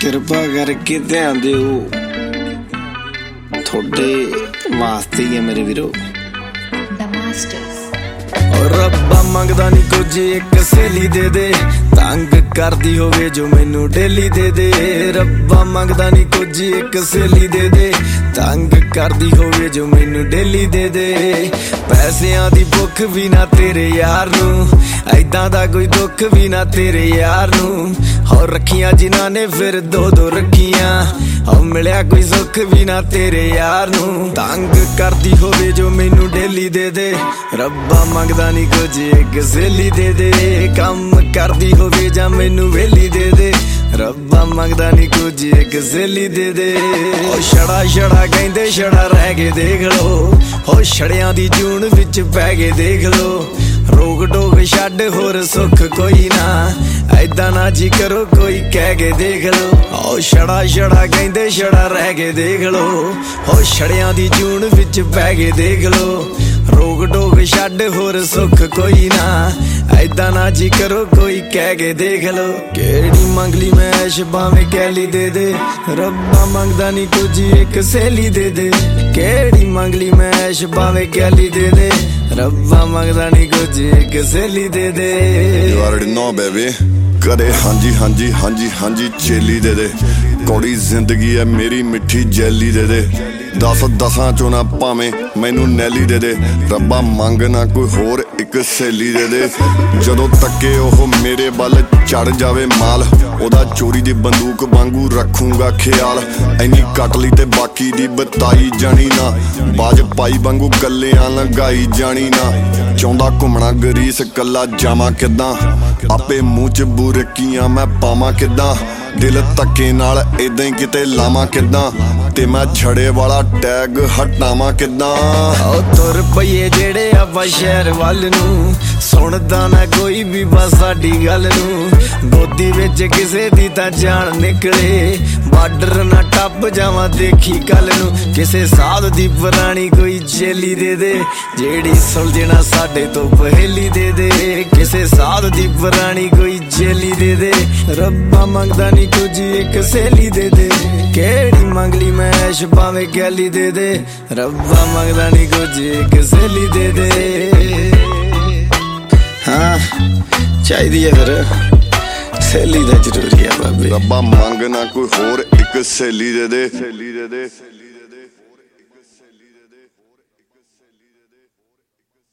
ਕਿਰਪਾ ਕਰਕੇ ਧਿਆਨ ਦਿਓ, ਤੁਹਾਡੇ ਵਾਸਤੇ ਹੀ ਹੈ ਮੇਰੇ ਵੀਰੋ। ਰੱਬਾ ਮੰਗਦਾ ਨੀ ਕੁਝ, ਇੱਕ ਸਹੇਲੀ ਦੇ ਦੇ, ਤੰਗ ਕਰਦੀ ਹੋਵੇ ਜੋ ਮੈਨੂੰ ਡੇਲੀ ਦੇ ਦੇ। ਰੱਬਾ ਮੰਗਦਾ ਨੀ ਕੁਝ, ਇੱਕ ਸਹੇਲੀ ਦੇ ਦੇ, ਤੰਗ ਕਰਦੀ ਹੋਵੇ ਜੋ ਮੈਨੂੰ ਡੇਲੀ ਦੇ ਦੇ। ਪੈਸਿਆਂ ਦੀ ਭੁੱਖ ਵੀ ਨਾ ਤੇਰੇ ਯਾਰ ਨੂੰ, ਐਦਾਂ ਦਾ ਕੋਈ ਦੁੱਖ ਵੀ ਨਾ ਤੇਰੇ ਯਾਰ ਨੂੰ। ਹੋ ਰੱਖੀਆਂ ਜਿਨ੍ਹਾਂ ਨੇ ਫਿਰ ਦੋ ਦੋ ਰੱਖੀਆਂ, ਹੋ ਮਿਲਿਆ ਕੋਈ ਸੁੱਖ ਵੀ ਨਾ ਤੇਰੇ ਯਾਰ ਨੂੰ। ਤੰਗ ਕਰਦੀ ਹੋਵੇ ਜੋ ਮੈਨੂੰ ਡੇਲੀ ਦੇ ਦੇ। ਰੱਬਾ ਮੰਗਦਾ ਨੀ ਕੁਝ, ਇੱਕ ਸਹੇਲੀ ਦੇ ਦੇ, ਕੰਮ ਕਰਦੀ ਹੋਵੇ ਜਾਂ ਮੈਨੂੰ ਵੇਲੀ ਦੇ ਦੇ। ਰੱਬਾ ਮੰਗਦਾ ਨੀ ਕੁਝ, ਇੱਕ ਸਹੇਲੀ ਦੇ ਦੇ। ਉਹ ਛੜਾ ਛੜਾ ਕਹਿੰਦੇ ਛੜਾ ਰਹਿ ਕੇ ਦੇਖ ਲੋ, ਹੋ ਛੜਿਆਂ ਦੀ ਜੂਨ ਵਿੱਚ ਪੈ ਕੇ ਦੇਖ ਲੋ। ਰੋਕ ਟੋਕ ਛੱਡ ਹੋਰ ਸੁੱਖ ਕੋਈ ਨਾ, ਐਦਾਂ ਨਾ ਜੀ ਕਰੋ ਕੋਈ ਕਹਿ ਕੇ ਦੇਖ ਲੋ। ਹੋ ਛੜਾ ਛੜਾ ਕਹਿੰਦੇ ਛੜਾ ਰਹਿ ਕੇ ਦੇਖ ਲੋ, ਹੋ ਛੜਿਆਂ ਦੀ ਜੂਨ ਵਿੱਚ ਪੈ ਕੇ ਦੇਖ ਲੋ। ਰੋਕ ਟੋਕ ਛੱਡ ਹੋਰ ਸੁੱਖ ਕੋਈ ਨਾ, ਐਦਾਂ ਨਾ ਜੀ ਕਰੋ ਕੋਈ ਕਹਿ ਕੇ ਦੇਖ ਲੋ। ਕਿਹੜੀ ਮੰਗ ਲਈ ਮੈਂ ਐਸ਼ ਭਾਵੇਂ ਕੈਲੀ ਦੇ ਦੇ। ਰੱਬਾ ਮੰਗਦਾ ਨੀ ਕੁਝ, ਇੱਕ ਸਹੇਲੀ ਦੇ ਦੇ। ਕਿਹੜੀ ਮੰਗ ਲਈ ਮੈਂ ਐਸ਼ ਭਾਵੇਂ ਕੈਲੀ ਦੇ ਦੇ। ਰੱਬਾ ਮੰਗਦਾ ਨੀ ਕੁਝ, ਇੱਕ ਸਹੇਲੀ ਦੇ ਦੇ। You already know baby, ਕਦੇ ਹਾਂਜੀ ਹਾਂਜੀ ਹਾਂਜੀ ਹਾਂਜੀ ਚੇਲੀ ਦੇ ਦੇ। ਕੌੜੀ ਜ਼ਿੰਦਗੀ ਹੈ ਮੇਰੀ ਮਿੱਠੀ ਜੈਲੀ ਦੇ ਦੇ। 10 10 ਚੋਂ ਨਾ ਭਾਵੇਂ ਮੈਨੂੰ ਨੈਲੀ ਦੇ ਦੇ। ਰੱਬਾ ਮੰਗ ਨਾ ਕੋਈ ਹੋਰ, ਇੱਕ ਸਹੇਲੀ ਦੇ ਦੇ। ਜਦੋਂ ਤੱਕੇ ਉਹ ਮੇਰੇ ਵੱਲ ਚੜ ਜਾਵੇ ਮਾਲ, ਉਹਦਾ ਚੋਰੀ ਦੀ ਬੰਦੂਕ ਵਾਂਗੂ ਰੱਖੂੰਗਾ ਖਿਆਲ। ਐਨੀ ਕੱਟ ਲਈ ਤੇ ਬਾਕੀ ਦੀ ਬਤਾਈ ਜਾਣੀ ਨਾ, ਬਾਜ ਪਾਈ ਵਾਂਗੂ ਕੱਲਿਆਂ ਲੰਘਾਈ ਜਾਣੀ ਨਾ। ਚਾਹੁੰਦਾ ਘੁੰਮਣਾ ਗਰੀਸ ਕੱਲਾ ਜਾਵਾਂ ਕਿੱਦਾਂ, ਆਪੇ ਮੂੰਹ ਚ ਬੁਰਕੀਆਂ ਮੈਂ ਪਾਵਾਂ ਕਿੱਦਾਂ। ਦਿਲ ਧੱਕੇ ਨਾਲ ਏਦਾਂ ਹੀ ਕਿਤੇ ਲਾਵਾਂ ਕਿੱਦਾਂ, ਤੇ ਮੈਂ ਛੜੇ ਵਾਲਾ ਟੈਗ ਹਟਾਵਾਂ ਕਿੱਦਾਂ। ਉਹ ਤੁਰ ਪਈਏ ਜਿਹੜੇ ਆਪਾਂ ਸ਼ਹਿਰ ਵੱਲ ਨੂੰ, ਸੁਣਦਾ ਨਾ ਕੋਈ ਵੀ ਬਸ ਸਾਡੀ ਗੱਲ ਨੂੰ। ਗੋਦੀ ਵਿੱਚ ਕਿਸੇ ਦੀ ਤਾਂ ਜਾਨ ਨਿਕਲੇ, ਬਾਰਡਰ ਨਾ ਟੱਪ ਜਾਵਾਂ ਦੇਖੀ ਕੱਲ ਨੂੰ। ਕਿਸੇ ਸਾਧ ਦੀ ਪੁਰਾਣੀ ਕੋਈ ਚੇਲੀ ਦੇ ਦੇ, ਜਿਹੜੀ ਸੁਲਝਣਾ ਸਾਡੇ ਤੋਂ ਪਹੇਲੀ ਦੇ ਦੇ। ਕਿਸੇ ਸਾਧ ਦੀ ਪੁਰਾਣੀ ਕੋਈ ਚੇਲੀ ਦੇ ਦੇ। ਰੱਬਾ ਮੰਗਦਾ ਨੀ ਕੁਝ, ਇੱਕ ਸਹੇਲੀ ਦੇ ਦੇ। ਕਿਹੜੀ ਮੰਗ ਲਈ ਮੈਂ ਐਸ਼ ਭਾਵੇਂ ਕੈਲੀ ਦੇ ਦੇ। ਰੱਬਾ ਮੰਗਦਾ ਨੀ ਕੁਝ, ਇੱਕ ਸਹੇਲੀ ਦੇ ਦੇ। ਹਾਂ ਚਾਹੀਦੀ ਹੈ ਫਿਰ ਸਹੇਲੀ ਦਾ ਜ਼ਰੂਰੀ ਹੈ ਬਾਬੇ। ਰੱਬਾ ਮੰਗ ਨਾ ਕੋਈ ਹੋਰ, ਇੱਕ ਸਹੇਲੀ ਦੇ ਦੇ।